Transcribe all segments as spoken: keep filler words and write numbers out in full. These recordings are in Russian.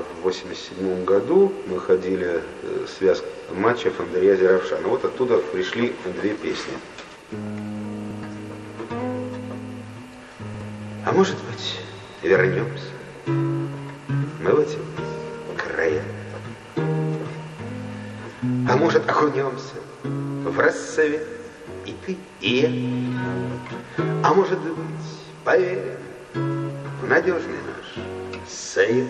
в восемьдесят седьмом году мы ходили связку матча Фондерья-Зеравшан. Вот оттуда пришли две песни. А может быть, вернемся мы в эти края. А может, окунемся в рассвет и ты, и я. А может быть, поверим в надежный наш союз.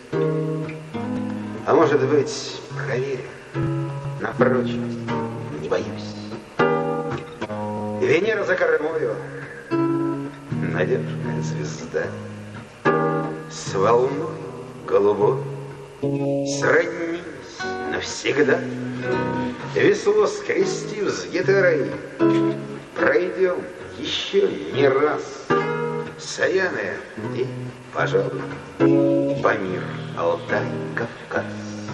А может быть, проверим на прочность, не боюсь. Венера за кормою, надежная звезда, с волной голубой сроднились навсегда. Весло скрестив с гитарой, пройдем еще не раз Саяны и, пожалуй, Памир, Алтай, Кавказ.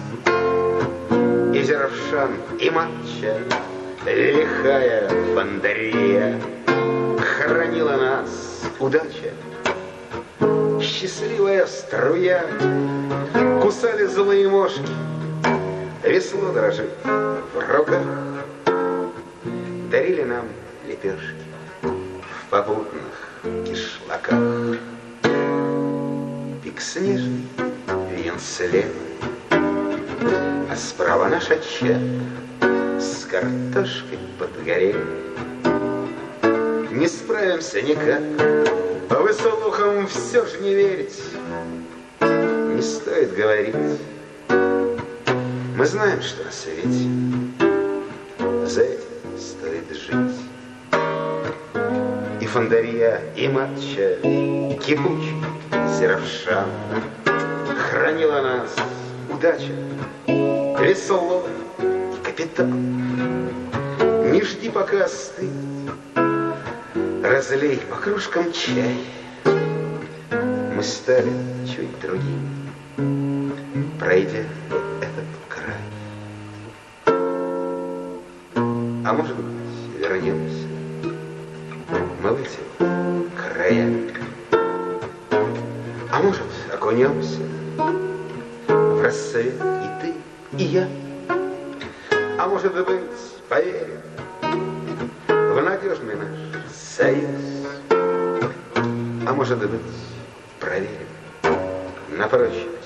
И Зеравшан, и Матча, лихая Фондерья, хранила нас удача, счастливая струя. Кусали злые мошки, весло дрожит в руках. Дарили нам лепешки в попутных кишлаках. Пик снежный, виден слева, а справа наш очаг с картошкой подгорел. Не справимся никак, а вы слухам все ж не верить. Не стоит говорить. Мы знаем, что на свете за этим стоит жить. И Фондерья, и Матча, кипучий Зеравшан хранила нас удача, весло и капитан. Не жди, пока остынет, разлей по кружкам чай. Мы стали чуть другими, пройдя вот этот край. А может быть, вернемся мы в эти края. А может, окунемся в рассвет и ты, и я. А может быть, поверим в надежный наш союз. А может быть, проверим на прочность.